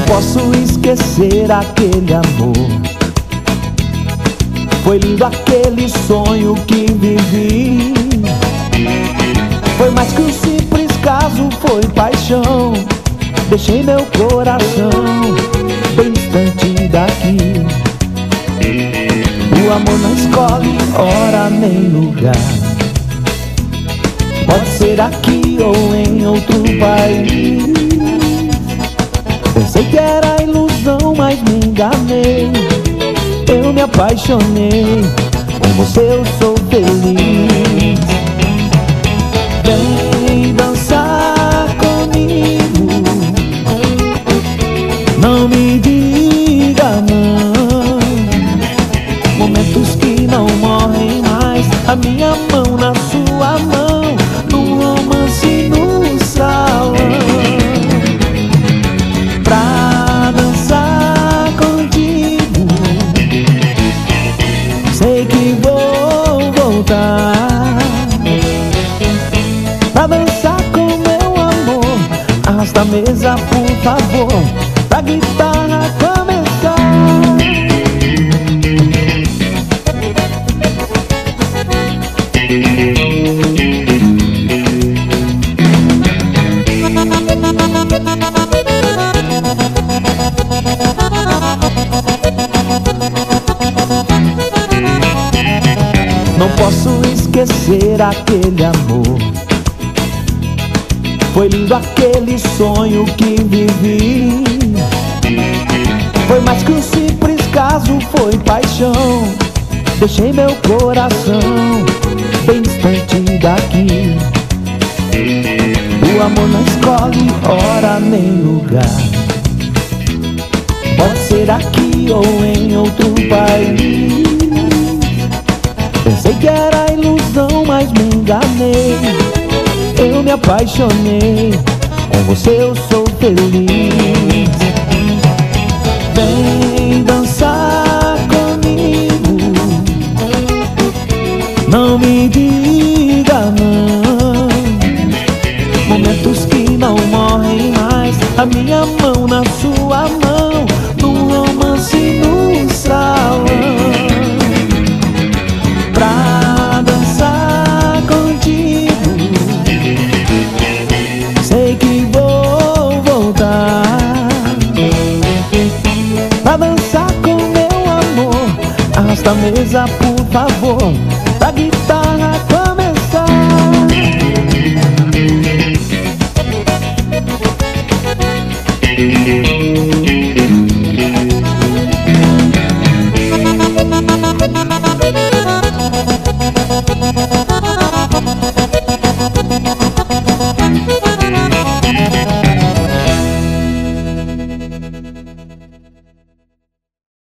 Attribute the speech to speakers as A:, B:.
A: posso esquecer aquele amor. Foi lindo aquele sonho que vivi. Foi mais que um simples caso, foi paixão. Deixei meu coração bem distante daqui. O amor não escolhe hora nem lugar. Pode ser aqui ou em outro país. Pensei que era ilusão, mas me enganei. Eu me apaixonei, com você eu sou feliz. Vem dançar comigo, não me diga não. Momentos que não morrem mais, a minha mão na sua mão, num romance no salão. Pra dançar contigo, sei que vou voltar. Pra dançar com meu amor, arrasta a mesa por favor, pra guitarra começar. Não posso esquecer aquele amor. Foi lindo aquele sonho que vivi. Foi mais que um simples caso, foi paixão. Deixei meu coração bem distante daqui. O amor não escolhe hora nem lugar. Pode ser aqui ou em outro país. Pensei que era ilusão, mas me enganei. Eu me apaixonei, com você eu sou feliz. Vem dançar comigo, não me diga não. Momentos que não morrem mais, a minha mão na sua mão, num romance no salão. Pra dançar contigo, sei que vou voltar. Pra dançar com meu amor, arrasta a mesa por favor, pra guitarra começar.